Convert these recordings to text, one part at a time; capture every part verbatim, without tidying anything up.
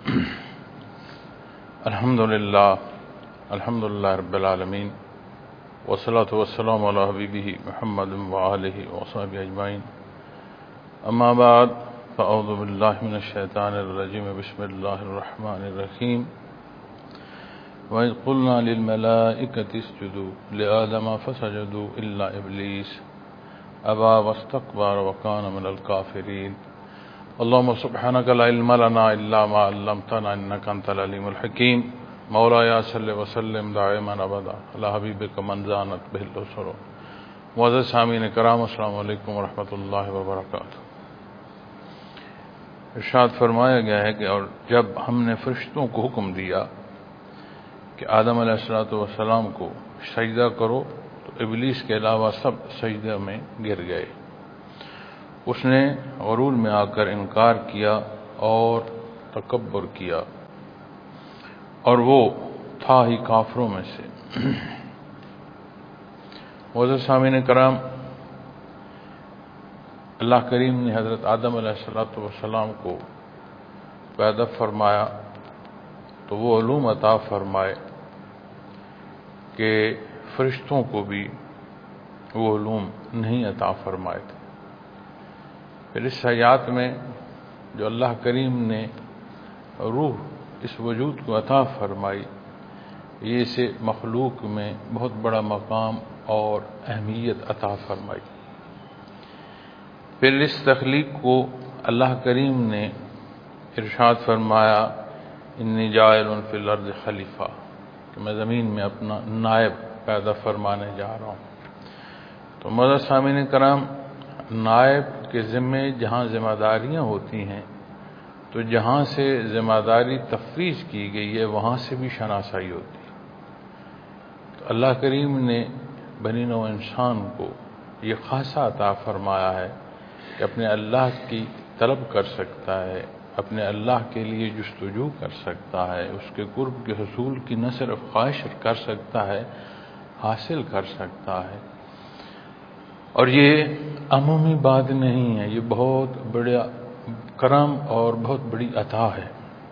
الحمدللہ الحمدللہ رب العالمین والصلاة والسلام علی حبیبہ محمد وآلہ وصحبہ اجمعین، اما بعد فاعوذ باللہ من الشیطان الرجیم، بسم اللہ الرحمن الرحیم۔ وَإِذْ قُلْنَا لِلْمَلَائِكَةِ اسْجُدُوا لِآدَمَ فَسَجَدُوا إِلَّا إِبْلِيسَ أَبَى وَاسْتَكْبَرَ وَكَانَ مِنَ الْكَافِرِينَ۔ اللهم سبحانك لا علم لنا إلا ما علمتنا إنك أنت العليم الحكيم۔ مولاي صل وسلم دائما أبدا على حبيبك من زانت به الأسر۔ معزز سامعین کرام، السلام علیکم ورحمۃ اللہ وبرکاتہ۔ ارشاد فرمایا گیا ہے کہ اور جب ہم نے فرشتوں کو حکم دیا کہ آدم علیہ الصلوۃ والسلام کو سجدہ کرو تو ابلیس کے علاوہ سب سجدہ میں گر گئے۔ اس نے غرور میں آ کر انکار کیا اور تکبر کیا، اور وہ تھا ہی کافروں میں سے۔ معزز سامعین کرام، اللہ کریم نے حضرت آدم علیہ السلام کو پیدا فرمایا تو وہ علوم عطا فرمائے کہ فرشتوں کو بھی وہ علوم نہیں عطا فرمائے تھے۔ پھر اس حیات میں جو اللہ کریم نے روح اس وجود کو عطا فرمائی، یہ اسے مخلوق میں بہت بڑا مقام اور اہمیت عطا فرمائی۔ پھر اس تخلیق کو اللہ کریم نے ارشاد فرمایا، انی جاعل فی الارض خلیفہ، کہ میں زمین میں اپنا نائب پیدا فرمانے جا رہا ہوں۔ تو معزز سامعین کرام، نائب کے ذمے جہاں ذمہ داریاں ہوتی ہیں تو جہاں سے ذمہ داری تفویض کی گئی ہے وہاں سے بھی شناسائی ہوتی ہے۔ تو اللہ کریم نے بنی نوع انسان کو یہ خاصہ عطا فرمایا ہے کہ اپنے اللہ کی طلب کر سکتا ہے، اپنے اللہ کے لیے جستجو کر سکتا ہے، اس کے قرب کے حصول کی نہ صرف خواہش کر سکتا ہے، حاصل کر سکتا ہے۔ اور یہ عمومی بات نہیں ہے، یہ بہت بڑا کرم اور بہت بڑی عطا ہے۔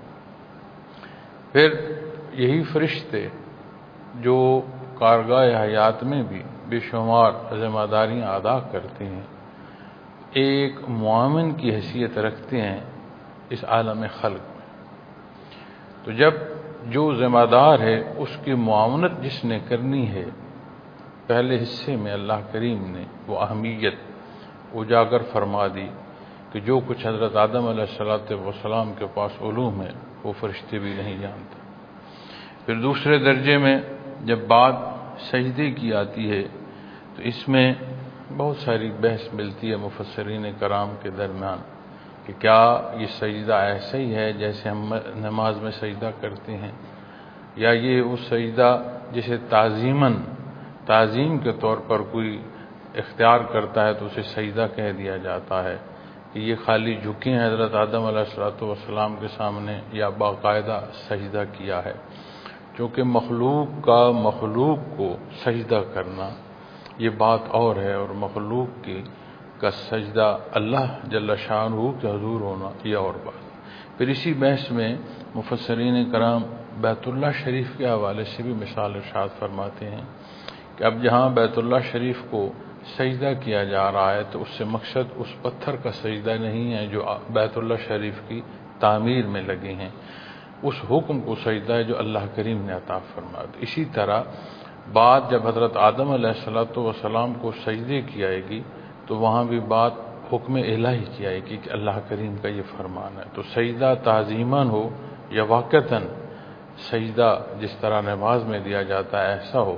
پھر یہی فرشتے جو کارگاہ حیات میں بھی بے شمار ذمہ داریاں ادا کرتے ہیں، ایک معاون کی حیثیت رکھتے ہیں اس عالم خلق میں۔ تو جب جو ذمہ دار ہے اس کی معاونت جس نے کرنی ہے، پہلے حصے میں اللہ کریم نے وہ اہمیت اجاگر فرما دی کہ جو کچھ حضرت آدم علیہ السلام کے پاس علوم ہے وہ فرشتے بھی نہیں جانتے۔ پھر دوسرے درجے میں جب بات سجدے کی آتی ہے تو اس میں بہت ساری بحث ملتی ہے مفسرین کرام کے درمیان کہ کیا یہ سجدہ ایسا ہی ہے جیسے ہم نماز میں سجدہ کرتے ہیں، یا یہ وہ سجدہ جسے تعظیماً تعظیم کے طور پر کوئی اختیار کرتا ہے تو اسے سجدہ کہہ دیا جاتا ہے، کہ یہ خالی جھکے ہیں حضرت آدم علیہ السلام کے سامنے، یا باقاعدہ سجدہ کیا ہے۔ چونکہ مخلوق کا مخلوق کو سجدہ کرنا یہ بات اور ہے، اور مخلوق کی کا سجدہ اللہ جل شانہ کے حضور ہونا یہ اور بات۔ پھر اسی بحث میں مفسرین کرام بیت اللہ شریف کے حوالے سے بھی مثال ارشاد فرماتے ہیں کہ اب جہاں بیت اللہ شریف کو سجدہ کیا جا رہا ہے تو اس سے مقصد اس پتھر کا سجدہ نہیں ہے جو بیت اللہ شریف کی تعمیر میں لگے ہیں، اس حکم کو سجدہ ہے جو اللہ کریم نے عطا فرمایا۔ اسی طرح بات جب حضرت آدم علیہ السلام کو سجدے کی آئے گی تو وہاں بھی بات حکم الہی کی آئے گی کہ اللہ کریم کا یہ فرمان ہے۔ تو سجدہ تعظیماً ہو یا واقعتاً سجدہ جس طرح نماز میں دیا جاتا ہے ایسا ہو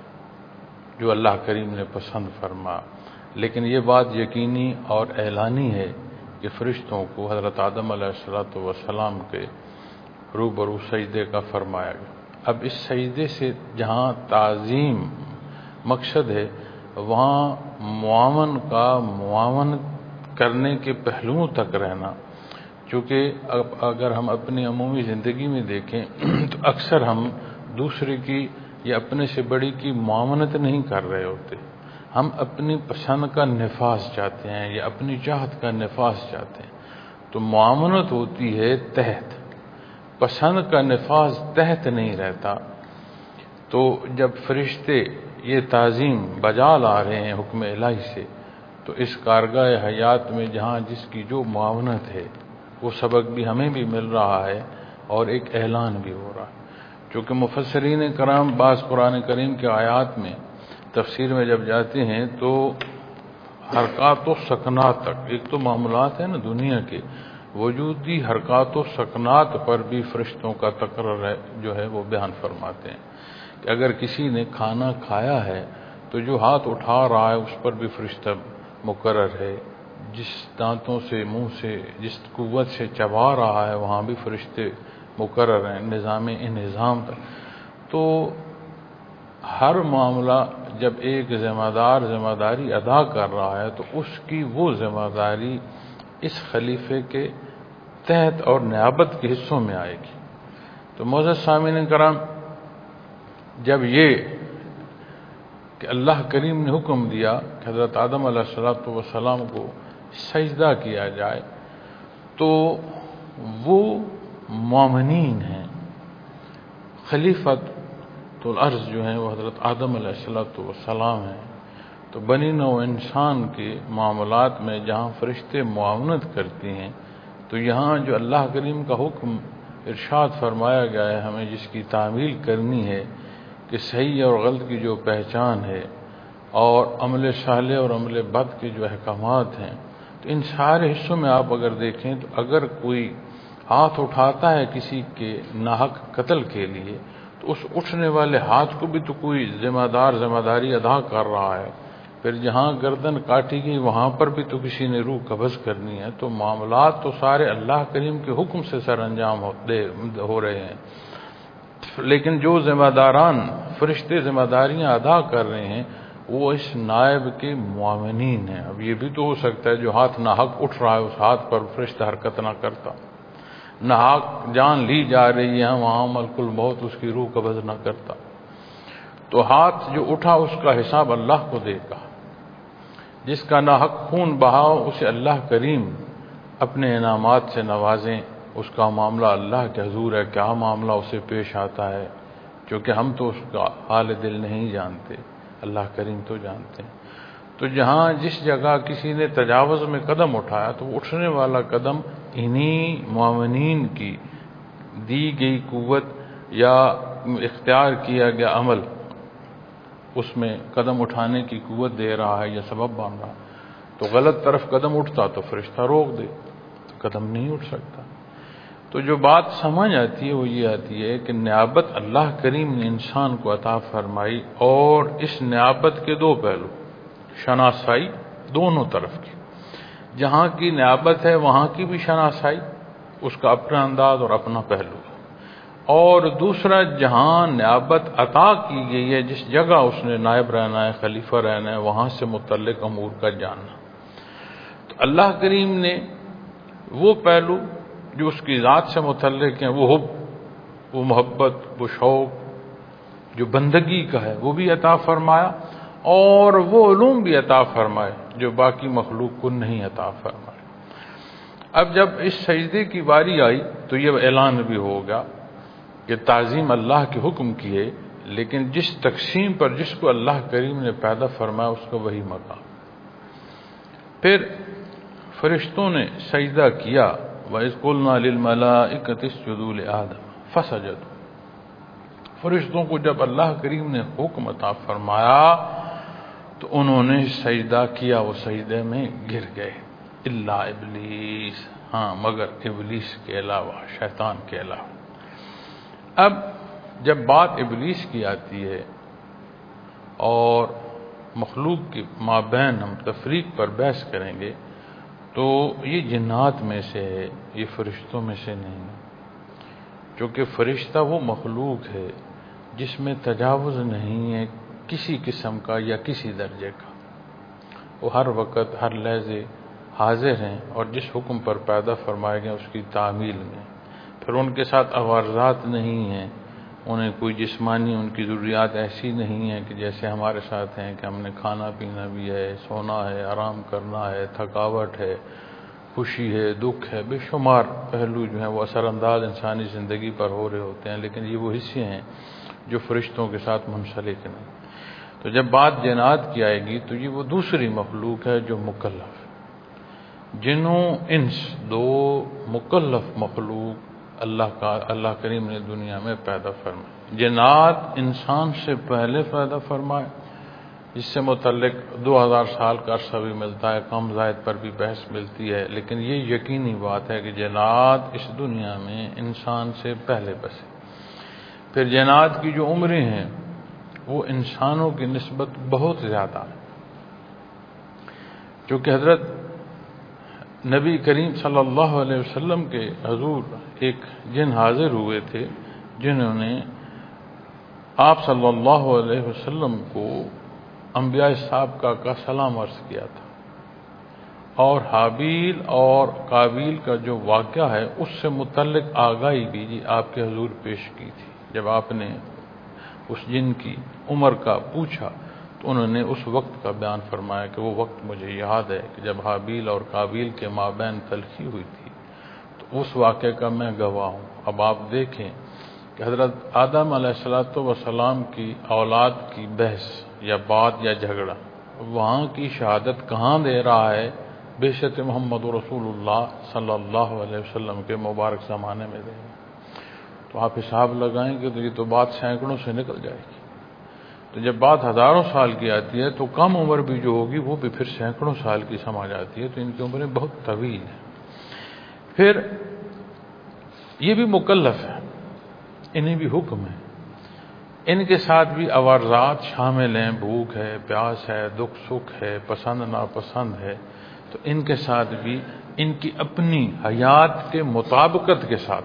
جو اللہ کریم نے پسند فرما، لیکن یہ بات یقینی اور اعلانی ہے کہ فرشتوں کو حضرت آدم علیہ السلام کے روبرو سجدے کا فرمایا گیا۔ اب اس سجدے سے جہاں تعظیم مقصد ہے وہاں معاون کا معاون کرنے کے پہلوؤں تک رہنا، چونکہ اگر ہم اپنی عمومی زندگی میں دیکھیں تو اکثر ہم دوسرے کی یا اپنے سے بڑی کی معاونت نہیں کر رہے ہوتے، ہم اپنی پسند کا نفاذ چاہتے ہیں یا اپنی چاہت کا نفاذ چاہتے ہیں۔ تو معاونت ہوتی ہے تحت، پسند کا نفاذ تحت نہیں رہتا، تو جب فرشتے یہ تعظیم بجا لا رہے ہیں حکم الہی سے، تو اس کارگاہ حیات میں جہاں جس کی جو معاونت ہے وہ سبق بھی ہمیں بھی مل رہا ہے اور ایک اعلان بھی ہو رہا ہے۔ چونکہ مفسرین کرام بعض قرآن کریم کے آیات میں تفسیر میں جب جاتے ہیں تو حرکات و سکنات تک، ایک تو معاملات ہیں نا دنیا کے، وجودی حرکات و سکنات پر بھی فرشتوں کا تقرر ہے جو ہے وہ بیان فرماتے ہیں کہ اگر کسی نے کھانا کھایا ہے تو جو ہاتھ اٹھا رہا ہے اس پر بھی فرشتہ مقرر ہے، جس دانتوں سے منہ سے جس قوت سے چبا رہا ہے وہاں بھی فرشتے مقرر ہیں، نظام انہضام تک۔ تو ہر معاملہ جب ایک ذمہ دار ذمہ داری ادا کر رہا ہے تو اس کی وہ ذمہ داری اس خلیفے کے تحت اور نیابت کے حصوں میں آئے گی۔ تو معزز سامعین کرام، جب یہ کہ اللہ کریم نے حکم دیا کہ حضرت آدم علیہ الصلوۃ والسلام کو سجدہ کیا جائے، تو وہ مومنین ہیں، خلیفۃ الارض جو ہیں وہ حضرت آدم علیہ الصلوۃ والسلام ہیں۔ تو بنی نوع انسان کے معاملات میں جہاں فرشتے معاونت کرتے ہیں، تو یہاں جو اللہ کریم کا حکم ارشاد فرمایا گیا ہے ہمیں جس کی تعمیل کرنی ہے کہ صحیح اور غلط کی جو پہچان ہے اور عمل صالح اور عمل بد کے جو احکامات ہیں، تو ان سارے حصوں میں آپ اگر دیکھیں تو اگر کوئی ہاتھ اٹھاتا ہے کسی کے ناحق قتل کے لیے، تو اس اٹھنے والے ہاتھ کو بھی تو کوئی ذمہ دار ذمہ داری ادا کر رہا ہے، پھر جہاں گردن کاٹی گئی وہاں پر بھی تو کسی نے روح قبض کرنی ہے۔ تو معاملات تو سارے اللہ کریم کے حکم سے سر انجام ہو رہے ہیں، لیکن جو ذمہ داران فرشتے ذمہ داریاں ادا کر رہے ہیں وہ اس نائب کے معاونین ہیں۔ اب یہ بھی تو ہو سکتا ہے جو ہاتھ ناحق اٹھ رہا ہے اس ہاتھ پر فرشتہ حرکت نہ کرتا، ناحق جان لی جا رہی ہے وہاں ملک الموت اس کی روح قبض نہ کرتا، تو ہاتھ جو اٹھا اس کا حساب اللہ کو دے گا۔ جس کا ناحق خون بہاؤ اسے اللہ کریم اپنے انعامات سے نوازیں، اس کا معاملہ اللہ کے حضور ہے، کیا معاملہ اسے پیش آتا ہے، کیونکہ ہم تو اس کا حال دل نہیں جانتے، اللہ کریم تو جانتے ہیں۔ تو جہاں جس جگہ کسی نے تجاوز میں قدم اٹھایا تو اٹھنے والا قدم انہی معاونین کی دی گئی قوت یا اختیار کیا گیا عمل اس میں قدم اٹھانے کی قوت دے رہا ہے یا سبب بن رہا ہے۔ تو غلط طرف قدم اٹھتا تو فرشتہ روک دے تو قدم نہیں اٹھ سکتا۔ تو جو بات سمجھ آتی ہے وہ یہ آتی ہے کہ نیابت اللہ کریم نے انسان کو عطا فرمائی، اور اس نیابت کے دو پہلو، شناسائی دونوں طرف کی، جہاں کی نیابت ہے وہاں کی بھی شناسائی، اس کا اپنا انداز اور اپنا پہلو، اور دوسرا جہاں نیابت عطا کی گئی ہے جس جگہ اس نے نائب رہنا ہے، خلیفہ رہنا ہے، وہاں سے متعلق امور کا جاننا۔ تو اللہ کریم نے وہ پہلو جو اس کی ذات سے متعلق ہیں، وہ حب، وہ محبت، وہ شوق جو بندگی کا ہے وہ بھی عطا فرمایا، اور وہ علوم بھی عطا فرمائے جو باقی مخلوق کو نہیں عطا فرمائے۔ اب جب اس سجدے کی باری آئی تو یہ اعلان بھی ہوگا کہ تعظیم اللہ کے حکم کی ہے، لیکن جس تقسیم پر جس کو اللہ کریم نے پیدا فرمایا اس کا وہی مقام۔ پھر فرشتوں نے سجدہ کیا، وَإِذْ قُلْنَا لِلْمَلَائِكَةِ اسْجُدُوا لِآدَمَ فَسَجَدُوا۔ فرشتوں کو جب اللہ کریم نے حکم عطا فرمایا تو انہوں نے سجدہ کیا، وہ سجدے میں گر گئے، الا ابلیس، ہاں مگر ابلیس کے علاوہ، شیطان کے علاوہ۔ اب جب بات ابلیس کی آتی ہے اور مخلوق کے مابین ہم تفریق پر بحث کریں گے تو یہ جنات میں سے ہے، یہ فرشتوں میں سے نہیں، کیونکہ فرشتہ وہ مخلوق ہے جس میں تجاوز نہیں ہے کسی قسم کا یا کسی درجے کا، وہ ہر وقت ہر لحظے حاضر ہیں اور جس حکم پر پیدا فرمائے گئے اس کی تعمیل میں۔ پھر ان کے ساتھ عوارضات نہیں ہیں، انہیں کوئی جسمانی ان کی ضروریات ایسی نہیں ہیں کہ جیسے ہمارے ساتھ ہیں کہ ہم نے کھانا پینا بھی ہے، سونا ہے، آرام کرنا ہے، تھکاوٹ ہے، خوشی ہے، دکھ ہے، بے شمار پہلو جو ہیں وہ اثر انداز انسانی زندگی پر ہو رہے ہوتے ہیں، لیکن یہ وہ حصے ہیں جو فرشتوں کے ساتھ منسلک نہیں۔ تو جب بات جنات کی آئے گی تو یہ وہ دوسری مخلوق ہے جو مکلف ہے۔ جنوں انس دو مکلف مخلوق اللہ کا اللہ کریم نے دنیا میں پیدا فرمائے۔ جنات انسان سے پہلے پیدا فرمائے، جس سے متعلق دو ہزار سال کا عرصہ بھی ملتا ہے، کم زائد پر بھی بحث ملتی ہے، لیکن یہ یقینی بات ہے کہ جنات اس دنیا میں انسان سے پہلے بسے۔ پھر جنات کی جو عمریں ہیں وہ انسانوں کی نسبت بہت زیادہ ہے، چونکہ حضرت نبی کریم صلی اللہ علیہ وسلم کے حضور ایک جن حاضر ہوئے تھے جنہوں نے آپ صلی اللہ علیہ وسلم کو انبیاء سابقہ کا سلام عرض کیا تھا، اور حابیل اور قابیل کا جو واقعہ ہے اس سے متعلق آگاہی بھی جی آپ کے حضور پیش کی تھی۔ جب آپ نے اس جن کی عمر کا پوچھا تو انہوں نے اس وقت کا بیان فرمایا کہ وہ وقت مجھے یاد ہے کہ جب حابیل اور قابیل کے مابین تلخی ہوئی تھی، تو اس واقعے کا میں گواہ ہوں۔ اب آپ دیکھیں کہ حضرت آدم علیہ الصلوۃ والسلام کی اولاد کی بحث یا بات یا جھگڑا وہاں کی شہادت کہاں دے رہا ہے؟ بیشت محمد رسول اللہ صلی اللہ علیہ وسلم کے مبارک زمانے میں دے رہا ہے۔ تو آپ حساب لگائیں گے تو یہ تو بات سینکڑوں سے نکل جائے گی۔ تو جب بات ہزاروں سال کی آتی ہے تو کم عمر بھی جو ہوگی وہ بھی پھر سینکڑوں سال کی سمجھ آتی ہے، تو ان کی عمریں بہت طویل ہیں۔ پھر یہ بھی مکلف ہے، انہیں بھی حکم ہے، ان کے ساتھ بھی عوارضات شامل ہیں، بھوک ہے، پیاس ہے، دکھ سکھ ہے، پسند ناپسند ہے، تو ان کے ساتھ بھی ان کی اپنی حیات کے مطابقت کے ساتھ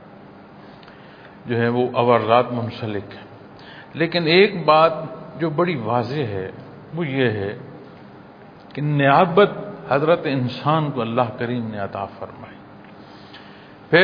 جو ہے وہ عوارضات منسلک ہیں۔ لیکن ایک بات جو بڑی واضح ہے وہ یہ ہے کہ نیابت حضرت انسان کو اللہ کریم نے عطا فرمائی۔ پھر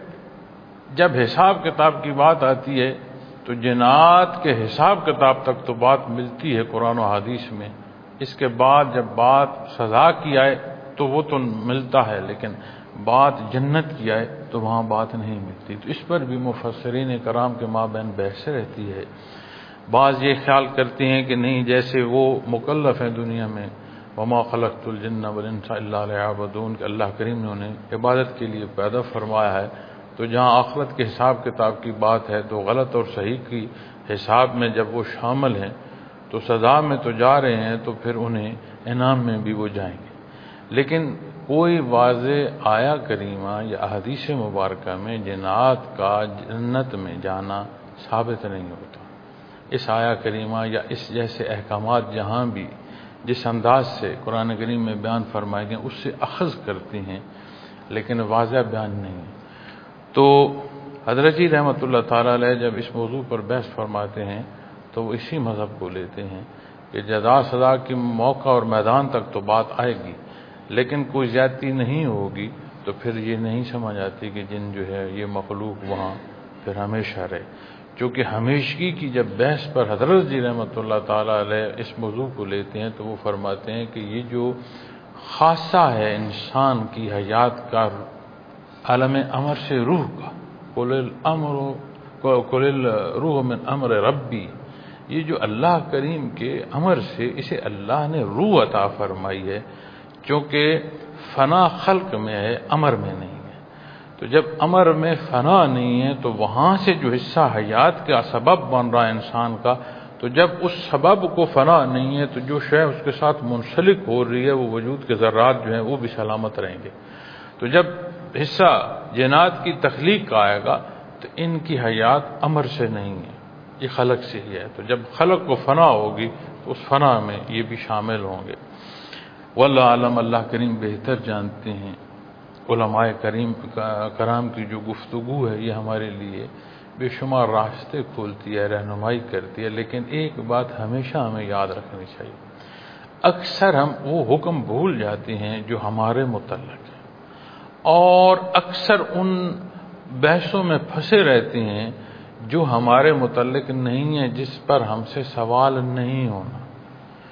جب حساب کتاب کی بات آتی ہے تو جنات کے حساب کتاب تک تو بات ملتی ہے قرآن و حدیث میں، اس کے بعد جب بات سزا کی آئے تو وہ تو ملتا ہے، لیکن بات جنت کی آئے تو وہاں بات نہیں ملتی۔ تو اس پر بھی مفسرین کرام کے مابین بحث رہتی ہے۔ بعض یہ خیال کرتے ہیں کہ نہیں، جیسے وہ مکلف ہیں دنیا میں، وما خلقت الجن والانس الا لیعبدون، کہ اللہ کریم نے انہیں عبادت کے لیے پیدا فرمایا ہے، تو جہاں آخرت کے حساب کتاب کی بات ہے تو غلط اور صحیح کی حساب میں جب وہ شامل ہیں تو سزا میں تو جا رہے ہیں، تو پھر انہیں انعام میں بھی وہ جائیں گے۔ لیکن کوئی واضح آیا کریمہ یا احادیث مبارکہ میں جنات کا جنت میں جانا ثابت نہیں ہوتا۔ اس آیا کریمہ یا اس جیسے احکامات جہاں بھی جس انداز سے قرآن کریم میں بیان فرمائے گئے اس سے اخذ کرتی ہیں، لیکن واضح بیان نہیں ہے۔ تو حضرت جی رحمۃ اللہ تعالیٰ علیہ جب اس موضوع پر بحث فرماتے ہیں تو وہ اسی مذہب کو لیتے ہیں کہ جزا سزا کے موقع اور میدان تک تو بات آئے گی، لیکن کوئی زیادتی نہیں ہوگی، تو پھر یہ نہیں سمجھ آتی کہ جن جو ہے یہ مخلوق وہاں پھر ہمیشہ رہے۔ چونکہ ہمیشگی کی جب بحث پر حضرت جی رحمۃ اللہ تعالیٰ علیہ اس موضوع کو لیتے ہیں تو وہ فرماتے ہیں کہ یہ جو خاصہ ہے انسان کی حیات کا عالم امر سے روح کا، قل الامر قل الروح من امر ربی، یہ جو اللہ کریم کے امر سے اسے اللہ نے روح عطا فرمائی ہے، چونکہ فنا خلق میں ہے، امر میں نہیں ہے۔ تو جب امر میں فنا نہیں ہے تو وہاں سے جو حصہ حیات کا سبب بن رہا ہے انسان کا، تو جب اس سبب کو فنا نہیں ہے تو جو شے اس کے ساتھ منسلک ہو رہی ہے وہ وجود کے ذرات جو ہیں وہ بھی سلامت رہیں گے۔ تو جب حصہ جنات کی تخلیق کا آئے گا تو ان کی حیات امر سے نہیں ہے، یہ خلق سے ہی ہے۔ تو جب خلق کو فنا ہوگی تو اس فنا میں یہ بھی شامل ہوں گے۔ واللہ عالم، اللہ کریم بہتر جانتے ہیں۔ علماء کریم کرام کی جو گفتگو ہے یہ ہمارے لیے بے شمار راستے کھولتی ہے، رہنمائی کرتی ہے، لیکن ایک بات ہمیشہ ہمیں یاد رکھنی چاہیے، اکثر ہم وہ حکم بھول جاتے ہیں جو ہمارے متعلق ہے، اور اکثر ان بحثوں میں پھنسے رہتے ہیں جو ہمارے متعلق نہیں ہے، جس پر ہم سے سوال نہیں ہونا۔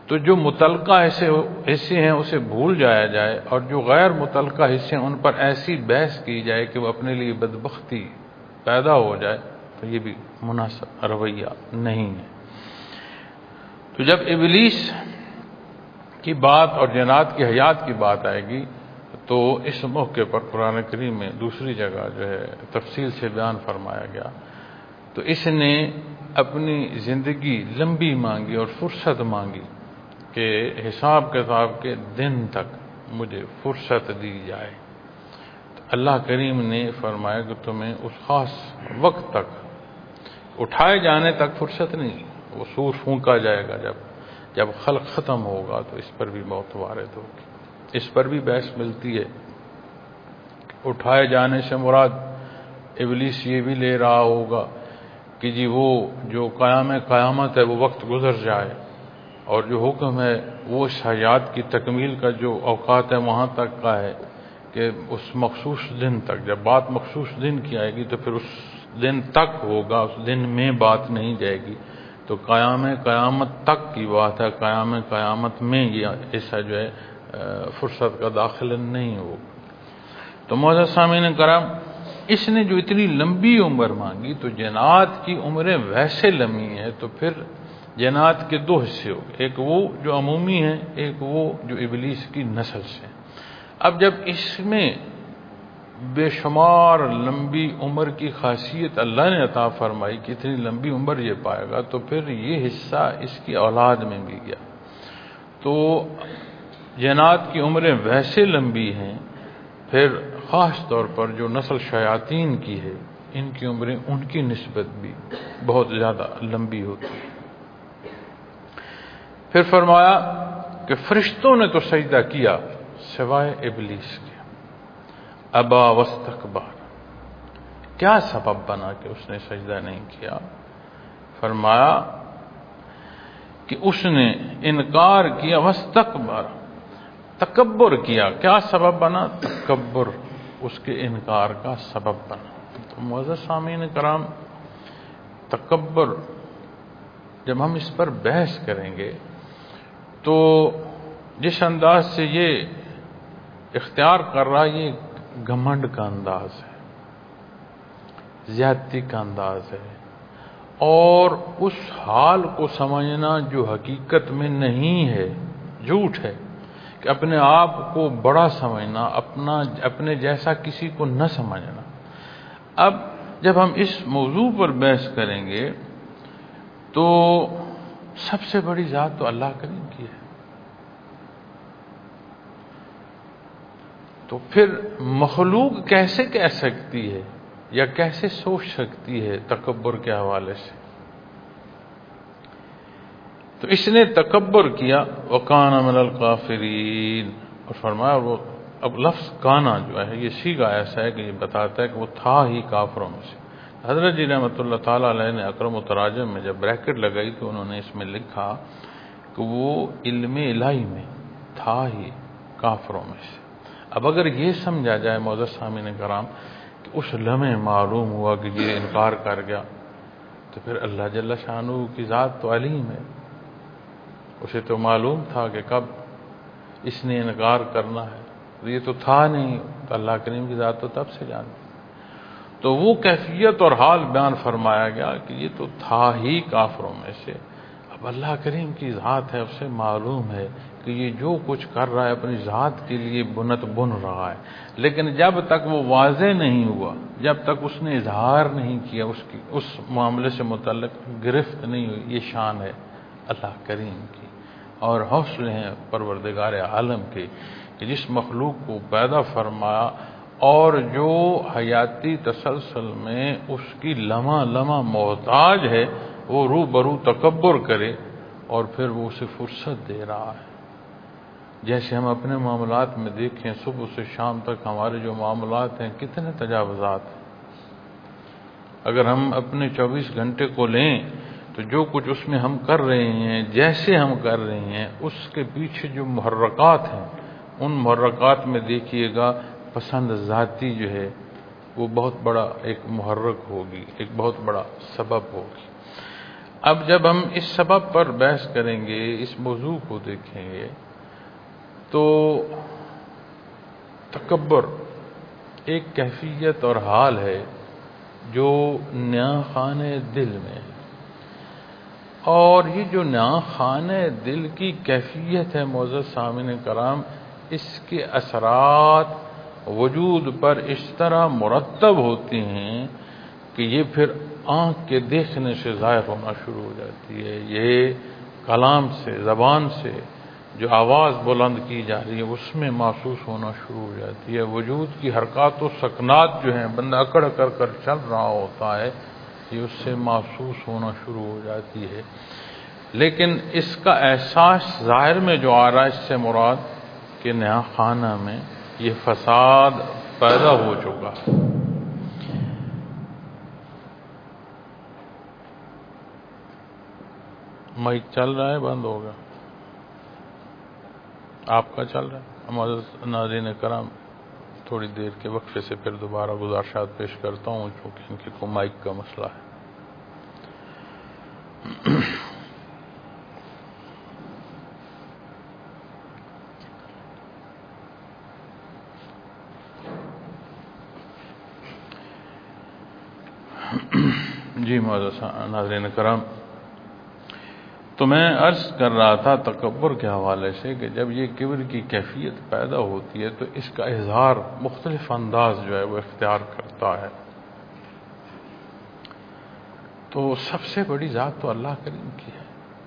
تو جو متعلقہ حصے حصے ہیں اسے بھول جایا جائے، اور جو غیر متعلقہ حصے ہیں ان پر ایسی بحث کی جائے کہ وہ اپنے لیے بدبختی پیدا ہو جائے، تو یہ بھی مناسب رویہ نہیں ہے۔ تو جب ابلیس کی بات اور جنات کی حیات کی بات آئے گی تو اس موقع پر قرآن کریم میں دوسری جگہ جو ہے تفصیل سے بیان فرمایا گیا، تو اس نے اپنی زندگی لمبی مانگی اور فرصت مانگی کہ حساب کتاب کے دن تک مجھے فرصت دی جائے۔ تو اللہ کریم نے فرمایا کہ تمہیں اس خاص وقت تک، اٹھائے جانے تک فرصت نہیں، وہ سور پھونکا جائے گا جب جب خلق ختم ہوگا تو اس پر بھی موت وارد ہوگی۔ اس پر بھی بحث ملتی ہے، اٹھائے جانے سے مراد ابلیس یہ بھی لے رہا ہوگا کہ جی وہ جو قیام قیامت ہے وہ وقت گزر جائے، اور جو حکم ہے وہ اس حیات کی تکمیل کا جو اوقات ہے وہاں تک کا ہے کہ اس مخصوص دن تک، جب بات مخصوص دن کی آئے گی تو پھر اس دن تک ہوگا، اس دن میں بات نہیں جائے گی، تو قیام قیامت تک کی بات ہے، قیام قیامت میں یہ ایسا جو ہے فرصت کا داخل نہیں ہوگا۔ تو معزز سامعین کرام، اس نے جو اتنی لمبی عمر مانگی تو جنات کی عمریں ویسے لمبی ہیں، تو پھر جنات کے دو حصے ہو گئے، ایک وہ جو عمومی ہیں، ایک وہ جو ابلیس کی نسل سے۔ اب جب اس میں بے شمار لمبی عمر کی خاصیت اللہ نے عطا فرمائی کہ اتنی لمبی عمر یہ پائے گا، تو پھر یہ حصہ اس کی اولاد میں بھی گیا۔ تو جنات کی عمریں ویسے لمبی ہیں، پھر خاص طور پر جو نسل شیاطین کی ہے ان کی عمریں ان کی نسبت بھی بہت زیادہ لمبی ہوتی ہے۔ پھر فرمایا کہ فرشتوں نے تو سجدہ کیا سوائے ابلیس کے، ابا واستکبر۔ کیا سبب بنا کہ اس نے سجدہ نہیں کیا؟ فرمایا کہ اس نے انکار کیا، واستکبر، تکبر کیا۔ کیا سبب بنا؟ تکبر اس کے انکار کا سبب بنا۔ تو معزز سامعین کرام، تکبر جب ہم اس پر بحث کریں گے تو جس انداز سے یہ اختیار کر رہا یہ گھمنڈ کا انداز ہے، زیادتی کا انداز ہے، اور اس حال کو سمجھنا جو حقیقت میں نہیں ہے، جھوٹ ہے، کہ اپنے آپ کو بڑا سمجھنا، اپنا اپنے جیسا کسی کو نہ سمجھنا۔ اب جب ہم اس موضوع پر بحث کریں گے تو سب سے بڑی ذات تو اللہ کریم کی ہے، تو پھر مخلوق کیسے کہہ سکتی ہے یا کیسے سوچ سکتی ہے تکبر کے حوالے سے؟ تو اس نے تکبر کیا، وَقَانَ مِنَ الْقَافِرِينَ، اور فرمایا وہ اب لفظ کانا جو ہے یہ سیغہ ایسا ہے کہ یہ بتاتا ہے کہ وہ تھا ہی کافروں میں سے۔ حضرت جی رحمۃ اللہ تعالیٰ علیہ نے اکرم و تراجم میں جب بریکٹ لگائی تو انہوں نے اس میں لکھا کہ وہ علم الہی میں تھا ہی کافروں میں سے۔ اب اگر یہ سمجھا جائے معزز سامعین کرام کہ اس لمحے معلوم ہوا کہ یہ انکار کر گیا، تو پھر اللہ جل شانہ کی ذات تو علیم ہے، اسے تو معلوم تھا کہ کب اس نے انکار کرنا ہے، یہ تو تھا نہیں، تو اللہ کریم کی ذات تو تب سے جانتی۔ تو وہ کیفیت اور حال بیان فرمایا گیا کہ یہ تو تھا ہی کافروں میں سے۔ اب اللہ کریم کی ذات ہے، اسے معلوم ہے کہ یہ جو کچھ کر رہا ہے اپنی ذات کے لیے بنت بن رہا ہے، لیکن جب تک وہ واضح نہیں ہوا، جب تک اس نے اظہار نہیں کیا، اس کی اس معاملے سے متعلق گرفت نہیں ہوئی، یہ شان ہے اللہ کریم کی اور حوصلے ہیں پروردگار عالم کے کہ جس مخلوق کو پیدا فرمایا اور جو حیاتی تسلسل میں اس کی لمحہ لمحہ محتاج ہے، وہ رو برو تکبر کرے اور پھر وہ اسے فرصت دے رہا ہے۔ جیسے ہم اپنے معاملات میں دیکھیں، صبح سے شام تک ہمارے جو معاملات ہیں کتنے تجاوزات ہیں۔ اگر ہم اپنے چوبیس گھنٹے کو لیں تو جو کچھ اس میں ہم کر رہے ہیں، جیسے ہم کر رہے ہیں، اس کے پیچھے جو محرکات ہیں، ان محرکات میں دیکھیے گا پسند ذاتی جو ہے وہ بہت بڑا ایک محرک ہوگی، ایک بہت بڑا سبب ہوگی۔ اب جب ہم اس سبب پر بحث کریں گے، اس موضوع کو دیکھیں گے، تو تکبر ایک کیفیت اور حال ہے جو نیاں خانہ دل میں ہے، اور یہ جو نیاں خانہ دل کی کیفیت ہے معزز سامعین کرام، اس کے اثرات وجود پر اس طرح مرتب ہوتے ہیں کہ یہ پھر آنکھ کے دیکھنے سے ظاہر ہونا شروع ہو جاتی ہے، یہ کلام سے، زبان سے جو آواز بلند کی جا رہی ہے اس میں محسوس ہونا شروع ہو جاتی ہے، وجود کی حرکات و سکنات جو ہیں بندہ اکڑ کر کر چل رہا ہوتا ہے یہ اس سے محسوس ہونا شروع ہو جاتی ہے۔ لیکن اس کا احساس ظاہر میں جو آ رہا ہے، اس سے مراد کہ نیاں خانہ میں یہ فساد پیدا ہو چکا ہے۔ مائک چل رہا ہے، بند ہوگا؟ آپ کا چل رہا ہے؟ معزز ناظرین کرام، تھوڑی دیر کے وقفے سے پھر دوبارہ گزارشات پیش کرتا ہوں چونکہ ان کے کو مائک کا مسئلہ ہے۔ جی معزز ناظرین کرام، تو میں عرض کر رہا تھا تکبر کے حوالے سے کہ جب یہ کبر کی کیفیت پیدا ہوتی ہے تو اس کا اظہار مختلف انداز جو ہے وہ اختیار کرتا ہے۔ تو سب سے بڑی ذات تو اللہ کریم کی ہے،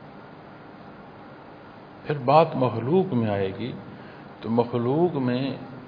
پھر بات مخلوق میں آئے گی تو مخلوق میں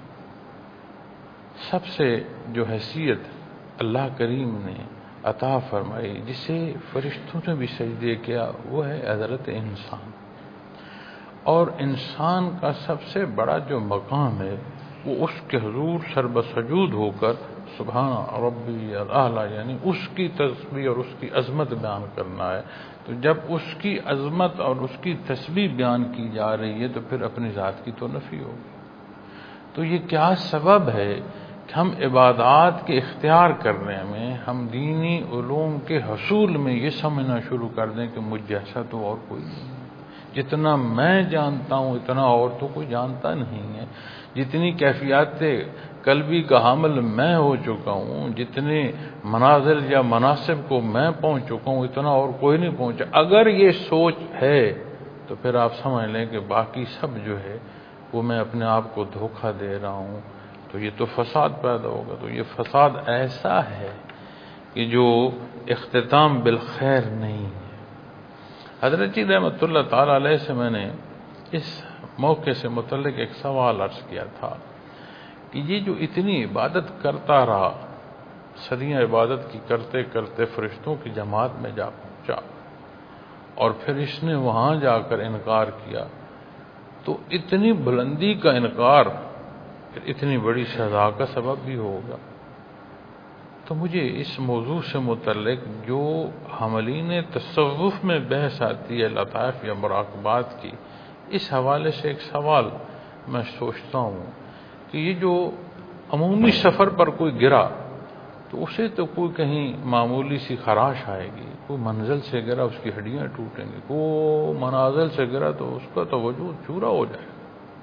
سب سے جو حیثیت اللہ کریم نے عطا فرمائی، جسے فرشتوں نے بھی سجدے کیا، وہ ہے حضرت انسان۔ اور انسان کا سب سے بڑا جو مقام ہے وہ اس کے حضور سربسجود ہو کر سبحان ربی الاعلی، یعنی اس کی تسبیح اور اس کی عظمت بیان کرنا ہے۔ تو جب اس کی عظمت اور اس کی تسبیح بیان کی جا رہی ہے تو پھر اپنی ذات کی تو نفی ہوگی۔ تو یہ کیا سبب ہے کہ ہم عبادات کے اختیار کرنے میں، ہم دینی علوم کے حصول میں یہ سمجھنا شروع کر دیں کہ مجھ جیسا تو اور کوئی نہیں ہے، جتنا میں جانتا ہوں اتنا اور تو کوئی جانتا نہیں ہے، جتنی کیفیات قلبی کا حامل میں ہو چکا ہوں، جتنے منازل یا مناسب کو میں پہنچ چکا ہوں اتنا اور کوئی نہیں پہنچا۔ اگر یہ سوچ ہے تو پھر آپ سمجھ لیں کہ باقی سب جو ہے وہ میں اپنے آپ کو دھوکہ دے رہا ہوں، تو یہ تو فساد پیدا ہوگا۔ تو یہ فساد ایسا ہے کہ جو اختتام بالخیر نہیں ہے۔ حضرت جی رحمۃ اللہ تعالی علیہ سے میں نے اس موقع سے متعلق ایک سوال عرض کیا تھا کہ یہ جو اتنی عبادت کرتا رہا، صدیاں عبادت کی کرتے کرتے فرشتوں کی جماعت میں جا پہنچا، اور پھر اس نے وہاں جا کر انکار کیا، تو اتنی بلندی کا انکار پھر اتنی بڑی سزا کا سبب بھی ہوگا۔ تو مجھے اس موضوع سے متعلق جو حاملین تصوف میں بحث آتی ہے لطائف یا مراقبات کی، اس حوالے سے ایک سوال میں سوچتا ہوں کہ یہ جو عمومی سفر پر کوئی گرا تو اسے تو کوئی کہیں معمولی سی خراش آئے گی، کوئی منزل سے گرا اس کی ہڈیاں ٹوٹیں گی، کوئی منازل سے گرا تو اس کا تو وجود چورا ہو جائے گا۔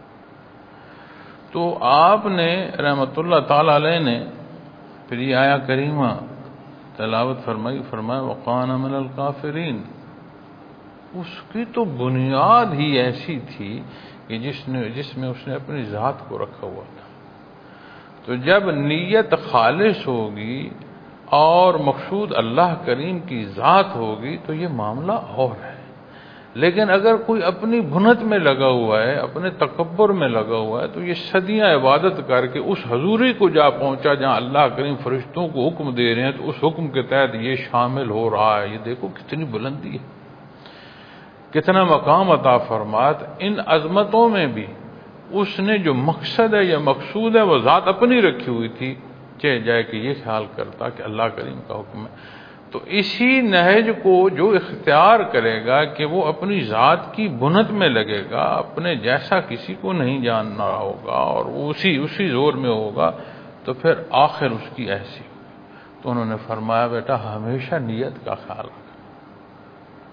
تو آپ نے رحمت اللہ تعالی علیہ نے پھر یہ آیا کریمہ تلاوت فرمائی، فرمایا وَقَانَ مِنَ الْكَافِرِينَ۔ اس کی تو بنیاد ہی ایسی تھی کہ جس نے جس میں اس نے اپنی ذات کو رکھا ہوا تھا۔ تو جب نیت خالص ہوگی اور مقصود اللہ کریم کی ذات ہوگی تو یہ معاملہ اور ہے۔ لیکن اگر کوئی اپنی بھنت میں لگا ہوا ہے، اپنے تکبر میں لگا ہوا ہے، تو یہ صدیاں عبادت کر کے اس حضوری کو جا پہنچا جہاں اللہ کریم فرشتوں کو حکم دے رہے ہیں، تو اس حکم کے تحت یہ شامل ہو رہا ہے۔ یہ دیکھو کتنی بلندی ہے، کتنا مقام عطا فرمات۔ ان عظمتوں میں بھی اس نے جو مقصد ہے یا مقصود ہے وہ ذات اپنی رکھی ہوئی تھی، چاہے جائے کہ یہ خیال کرتا کہ اللہ کریم کا حکم ہے۔ تو اسی نہج کو جو اختیار کرے گا کہ وہ اپنی ذات کی بنت میں لگے گا، اپنے جیسا کسی کو نہیں جاننا ہوگا اور اسی اسی زور میں ہوگا، تو پھر آخر اس کی ایسی ہوگی۔ تو انہوں نے فرمایا بیٹا ہمیشہ نیت کا خیال رکھنا،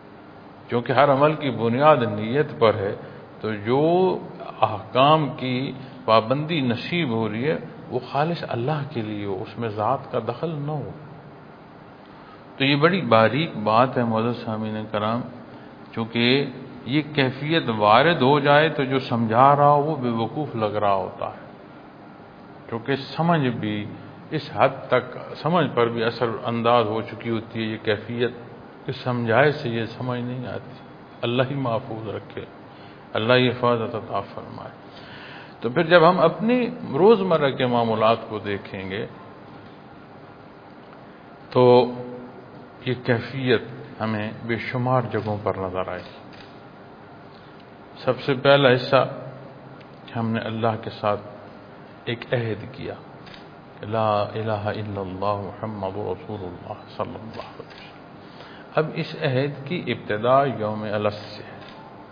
چونکہ ہر عمل کی بنیاد نیت پر ہے، تو جو احکام کی پابندی نصیب ہو رہی ہے وہ خالص اللہ کے لیے ہو، اس میں ذات کا دخل نہ ہو۔ تو یہ بڑی باریک بات ہے معزز سامعین کرام، چونکہ یہ کیفیت وارد ہو جائے تو جو سمجھا رہا ہو وہ بے وقوف لگ رہا ہوتا ہے، کیونکہ سمجھ بھی اس حد تک سمجھ پر بھی اثر انداز ہو چکی ہوتی ہے یہ کیفیت کہ سمجھائے سے یہ سمجھ نہیں آتی۔ اللہ ہی محفوظ رکھے، اللہ ہی حفاظت عطا فرمائے۔ تو پھر جب ہم اپنی روزمرہ کے معاملات کو دیکھیں گے تو یہ کیفیت ہمیں بے شمار جگہوں پر نظر آئے۔ سب سے پہلا حصہ کہ ہم نے اللہ کے ساتھ ایک عہد کیا، لا الہ الا اللہ محمد رسول اللہ صلی اللہ علیہ وسلم۔ اب اس عہد کی ابتدا یوم الست سے ہے،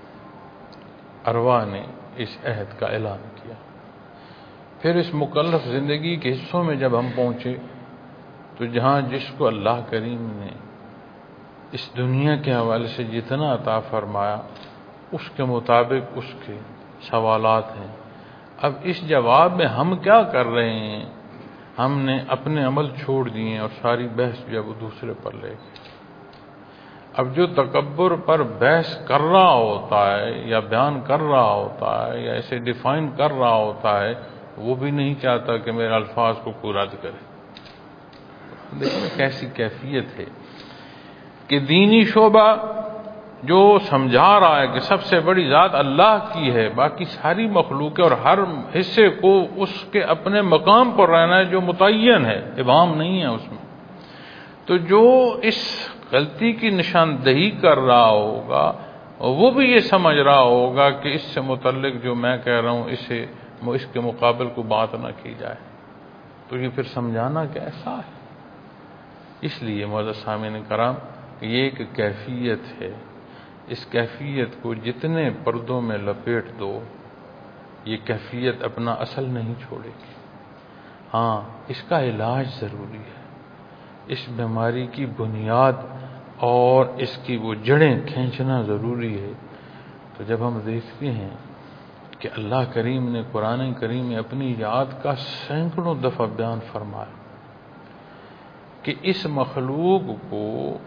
ارواح نے اس عہد کا اعلان کیا۔ پھر اس مکلف زندگی کے حصوں میں جب ہم پہنچے تو جہاں جس کو اللہ کریم نے اس دنیا کے حوالے سے جتنا عطا فرمایا اس کے مطابق اس کے سوالات ہیں۔ اب اس جواب میں ہم کیا کر رہے ہیں؟ ہم نے اپنے عمل چھوڑ دیے اور ساری بحث جو ہے وہ دوسرے پر لے گئے۔ اب جو تکبر پر بحث کر رہا ہوتا ہے یا بیان کر رہا ہوتا ہے یا اسے ڈیفائن کر رہا ہوتا ہے وہ بھی نہیں چاہتا کہ میرے الفاظ کو کو رد کرے۔ دیکھیں کیسی کیفیت ہے کہ دینی شعبہ جو سمجھا رہا ہے کہ سب سے بڑی ذات اللہ کی ہے، باقی ساری مخلوق ہے اور ہر حصے کو اس کے اپنے مقام پر رہنا ہے جو متعین ہے، ابہام نہیں ہے اس میں۔ تو جو اس غلطی کی نشاندہی کر رہا ہوگا وہ بھی یہ سمجھ رہا ہوگا کہ اس سے متعلق جو میں کہہ رہا ہوں اسے اس کے مقابل کو بات نہ کی جائے، تو یہ پھر سمجھانا کیسا ہے؟ اس لیے معزز سامعین کرام یہ ایک کیفیت ہے، اس کیفیت کو جتنے پردوں میں لپیٹ دو یہ کیفیت اپنا اصل نہیں چھوڑے گی۔ ہاں اس کا علاج ضروری ہے، اس بیماری کی بنیاد اور اس کی وہ جڑیں کھینچنا ضروری ہے۔ تو جب ہم دیکھتے ہیں کہ اللہ کریم نے قرآن کریم میں اپنی یاد کا سینکڑوں دفعہ بیان فرمایا کہ اس مخلوق کو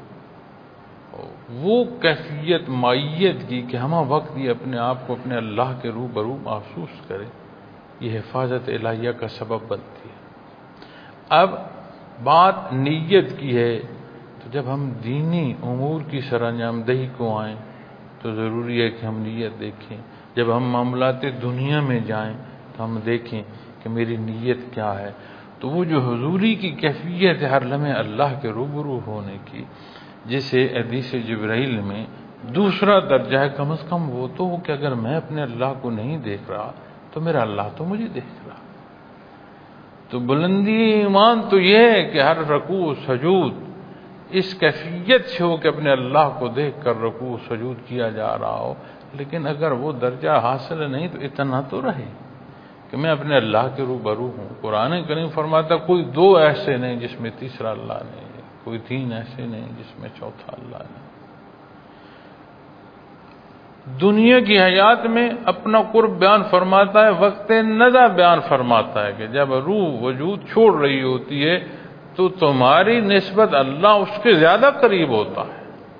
وہ کیفیت مائیت کی کہ ہمہ وقت یہ اپنے آپ کو اپنے اللہ کے روبرو محسوس کرے، یہ حفاظت الہیہ کا سبب بنتی ہے۔ اب بات نیت کی ہے، تو جب ہم دینی امور کی سر انجام دہی کو آئیں تو ضروری ہے کہ ہم نیت دیکھیں۔ جب ہم معاملات دنیا میں جائیں تو ہم دیکھیں کہ میری نیت کیا ہے۔ تو وہ جو حضوری کی کیفیت ہے ہر لمحے اللہ کے روبرو ہونے کی، جسے حدیث جبرائیل میں دوسرا درجہ ہے، کم از کم وہ تو کہ اگر میں اپنے اللہ کو نہیں دیکھ رہا تو میرا اللہ تو مجھے دیکھ رہا۔ تو بلندی ایمان تو یہ ہے کہ ہر رکوع سجود اس کیفیت سے ہو کہ اپنے اللہ کو دیکھ کر رکوع سجود کیا جا رہا ہو، لیکن اگر وہ درجہ حاصل نہیں تو اتنا تو رہے کہ میں اپنے اللہ کے روبرو ہوں۔ قرآن کریم فرماتا کوئی دو ایسے نہیں جس میں تیسرا اللہ نہیں ہے، کوئی تین ایسے نہیں جس میں چوتھا اللہ نہیں۔ دنیا کی حیات میں اپنا قرب بیان فرماتا ہے، وقت نزع بیان فرماتا ہے کہ جب روح وجود چھوڑ رہی ہوتی ہے تو تمہاری نسبت اللہ اس کے زیادہ قریب ہوتا ہے۔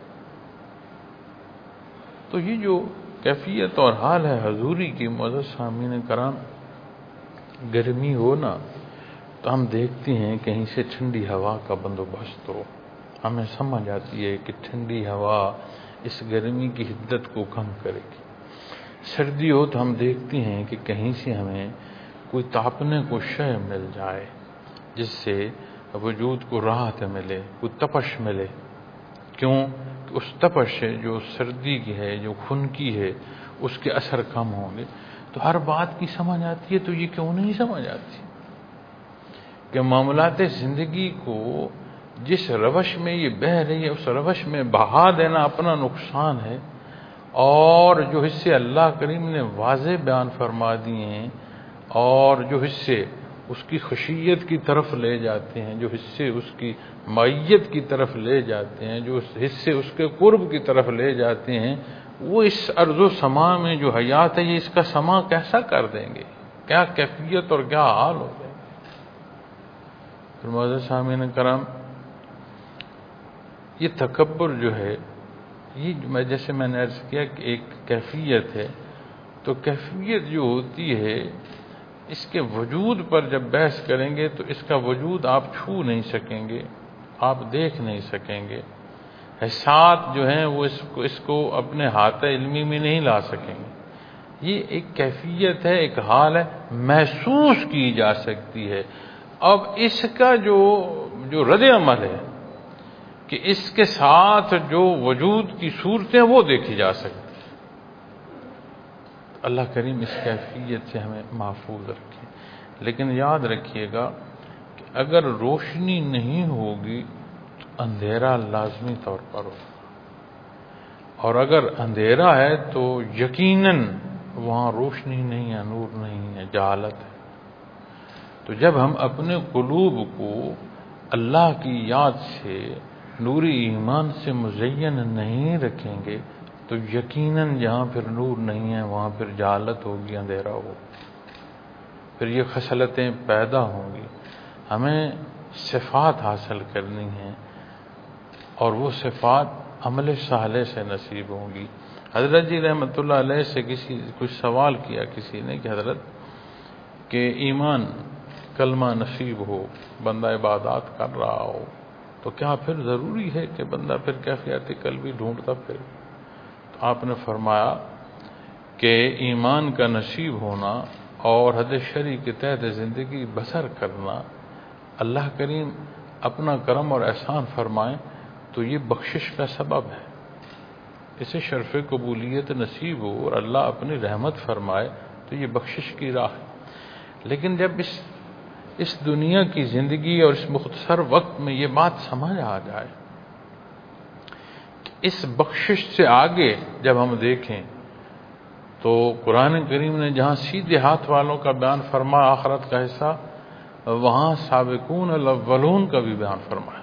تو یہ جو کیفیت اور حال ہے حضوری کی معزز سامعین کرام، گرمی ہو نا تو ہم دیکھتے ہیں کہیں سے ٹھنڈی ہوا کا بندوبست ہو، ہمیں سمجھ آتی ہے کہ ٹھنڈی ہوا اس گرمی کی حدت کو کم کرے گی۔ سردی ہو تو ہم دیکھتے ہیں کہ کہیں سے ہمیں کوئی تاپنے کو شے مل جائے جس سے وجود کو راحت ملے، کوئی تپش ملے۔ کیوں کہ اس تپش سے جو سردی کی ہے، جو خنکی ہے، اس کے اثر کم ہوں گے۔ تو ہر بات کی سمجھ آتی ہے، تو یہ کیوں نہیں سمجھ آتی کہ معاملات زندگی کو جس روش میں یہ بہہ رہی ہے اس روش میں بہا دینا اپنا نقصان ہے، اور جو حصے اللہ کریم نے واضح بیان فرما دیے ہیں اور جو حصے اس کی خشیت کی طرف لے جاتے ہیں، جو حصے اس کی معیت کی طرف لے جاتے ہیں، جو حصے اس کے قرب کی طرف لے جاتے ہیں، وہ اس ارض و سما میں جو حیات ہے یہ اس کا سما کیسا کر دیں گے، کیا کیفیت اور کیا حال ہو جائے گا۔ پھر معزز سامعین کرام، یہ تکبر جو ہے، یہ جیسے میں نے عرض کیا کہ ایک کیفیت ہے، تو کیفیت جو ہوتی ہے اس کے وجود پر جب بحث کریں گے تو اس کا وجود آپ چھو نہیں سکیں گے، آپ دیکھ نہیں سکیں گے، حسات جو ہیں وہ اس کو اس کو اپنے ہاتھ علمی میں نہیں لا سکیں گے۔ یہ ایک کیفیت ہے، ایک حال ہے، محسوس کی جا سکتی ہے۔ اب اس کا جو جو رد عمل ہے کہ اس کے ساتھ جو وجود کی صورتیں وہ دیکھی جا سکتی ہیں۔ اللہ کریم اس کیفیت سے ہمیں محفوظ رکھے۔ لیکن یاد رکھیے گا کہ اگر روشنی نہیں ہوگی تو اندھیرا لازمی طور پر ہوگا، اور اگر اندھیرا ہے تو یقیناً وہاں روشنی نہیں ہے، نور نہیں ہے، جہالت ہے۔ تو جب ہم اپنے قلوب کو اللہ کی یاد سے، نوری ایمان سے مزین نہیں رکھیں گے تو یقیناً جہاں پھر نور نہیں ہے وہاں پھر جہالت ہوگی، اندھیرا ہوگا، پھر یہ خصلتیں پیدا ہوں گی۔ ہمیں صفات حاصل کرنی ہیں اور وہ صفات عمل صالح سے نصیب ہوں گی۔ حضرت جی رحمۃ اللہ علیہ سے کسی کچھ سوال کیا کسی نے کہ حضرت کہ ایمان کلمہ نصیب ہو، بندہ عبادات کر رہا ہو، تو کیا پھر ضروری ہے کہ بندہ پھر کیفیت قلبی ڈھونڈتا پھر؟ تو آپ نے فرمایا کہ ایمان کا نصیب ہونا اور حدیث شریع کے تحت زندگی بسر کرنا، اللہ کریم اپنا کرم اور احسان فرمائے تو یہ بخشش کا سبب ہے، اسے شرف قبولیت نصیب ہو اور اللہ اپنی رحمت فرمائے تو یہ بخشش کی راہ ہے۔ لیکن جب اس اس دنیا کی زندگی اور اس مختصر وقت میں یہ بات سمجھ آ جائے کہ اس بخشش سے آگے جب ہم دیکھیں تو قرآن کریم نے جہاں سیدھے ہاتھ والوں کا بیان فرمایا آخرت کا حصہ، وہاں سابقون الاولون کا بھی بیان فرمایا۔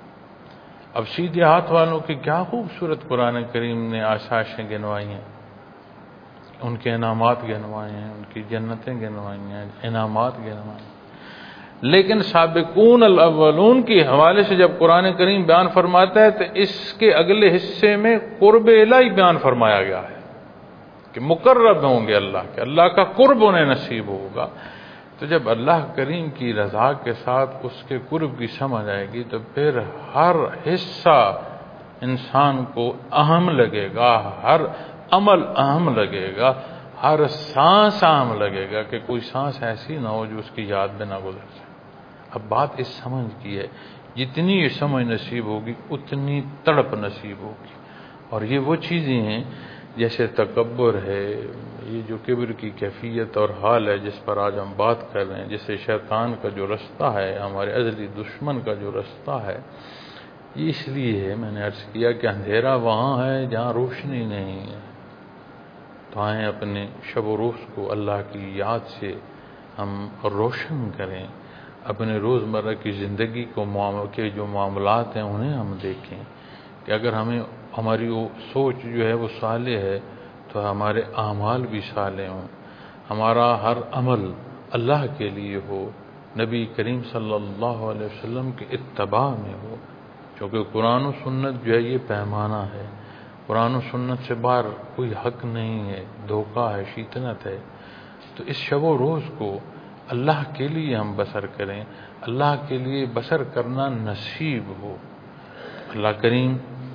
اب سیدھے ہاتھ والوں کی کیا خوبصورت قرآن کریم نے آسائشیں گنوائی ہیں، ان کے انعامات گنوائے ہیں، ان کی جنتیں گنوائی ہیں، انعامات گنوائے ہیں۔ لیکن سابقون الاولون کے حوالے سے جب قرآن کریم بیان فرماتا ہے تو اس کے اگلے حصے میں قرب الہی بیان فرمایا گیا ہے کہ مقرب ہوں گے اللہ کے، اللہ کا قرب انہیں نصیب ہوگا۔ تو جب اللہ کریم کی رضا کے ساتھ اس کے قرب کی سمجھ آئے گی تو پھر ہر حصہ انسان کو اہم لگے گا، ہر عمل اہم لگے گا، ہر سانس اہم لگے گا کہ کوئی سانس ایسی نہ ہو جو اس کی یاد میں نہ گزر جائے۔ اب بات اس سمجھ کی ہے، جتنی یہ سمجھ نصیب ہوگی اتنی تڑپ نصیب ہوگی۔ اور یہ وہ چیزیں ہیں جیسے تکبر ہے، یہ جو کبر کی کیفیت اور حال ہے جس پر آج ہم بات کر رہے ہیں، جیسے شیطان کا جو رستہ ہے، ہمارے ازلی دشمن کا جو رستہ ہے، یہ اس لیے ہے، میں نے عرض کیا کہ اندھیرا وہاں ہے جہاں روشنی نہیں ہے۔ تو آئیں اپنے شب و روز کو اللہ کی یاد سے ہم روشن کریں، اپنے روزمرہ کی زندگی کو کے جو معاملات ہیں انہیں ہم دیکھیں کہ اگر ہمیں ہماری وہ سوچ جو ہے وہ صالح ہے تو ہمارے اعمال بھی صالح ہوں، ہمارا ہر عمل اللہ کے لیے ہو، نبی کریم صلی اللہ علیہ وسلم کے اتباع میں ہو، کیونکہ قرآن و سنت جو ہے یہ پیمانہ ہے، قرآن و سنت سے باہر کوئی حق نہیں ہے، دھوکہ ہے، شیطنت ہے۔ تو اس شب و روز کو اللہ کے لیے ہم بسر کریں، اللہ کے لیے بسر کرنا نصیب ہو۔ اللہ کریم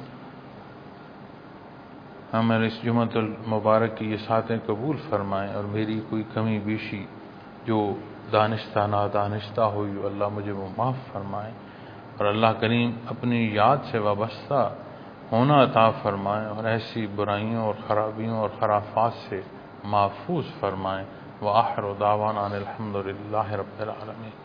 ہمارے اس جمعۃ المبارک کی یہ ساتیں قبول فرمائیں، اور میری کوئی کمی بیشی جو دانستہ نادانستہ ہوئی اللہ مجھے وہ معاف فرمائیں، اور اللہ کریم اپنی یاد سے وابستہ ہونا عطا فرمائیں اور ایسی برائیوں اور خرابیوں اور خرافات سے محفوظ فرمائیں۔ وآخر دعوانا ان الحمد للہ رب العالمین۔